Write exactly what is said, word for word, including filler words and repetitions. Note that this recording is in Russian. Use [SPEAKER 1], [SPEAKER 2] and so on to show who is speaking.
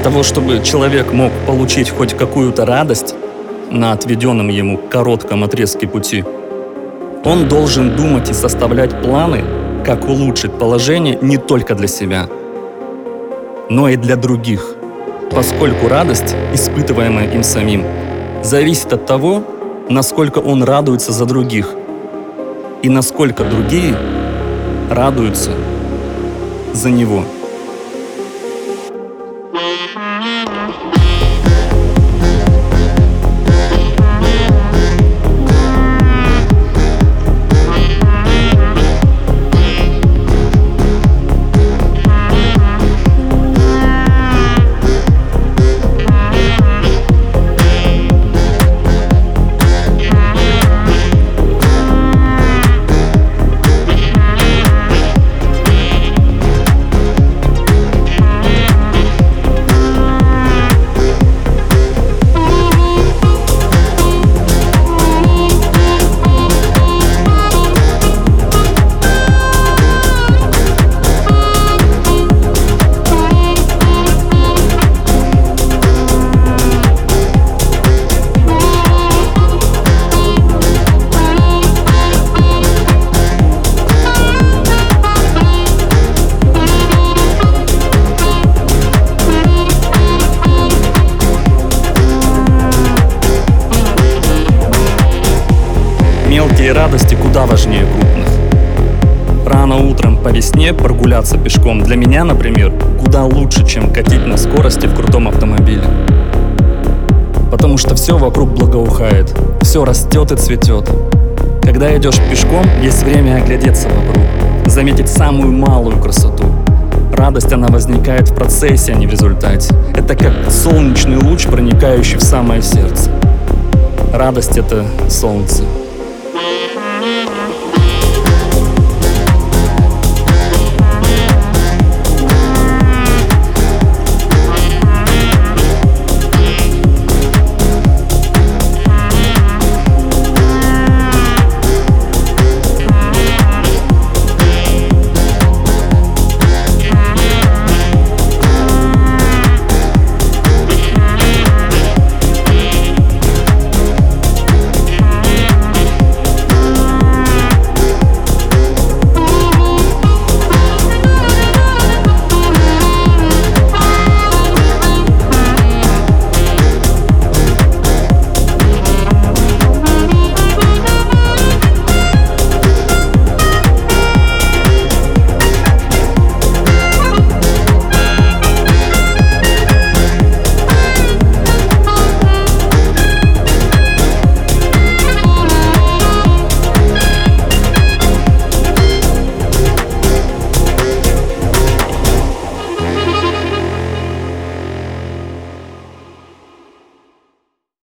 [SPEAKER 1] того, чтобы человек мог получить хоть какую-то радость на отведенном ему коротком отрезке пути, он должен думать и составлять планы, как улучшить положение не только для себя, но и для других, поскольку радость, испытываемая им самим, зависит от того, насколько он радуется за других и насколько другие радуются за него. Мелкие радости куда важнее крупных. Рано утром по весне прогуляться пешком для меня, например, куда лучше, чем катить на скорости в крутом автомобиле. Потому что все вокруг благоухает, все растет и цветет. Когда идешь пешком, есть время оглядеться вокруг, заметить самую малую красоту. Радость, она возникает в процессе, а не в результате. Это как солнечный луч, проникающий в самое сердце. Радость — это солнце.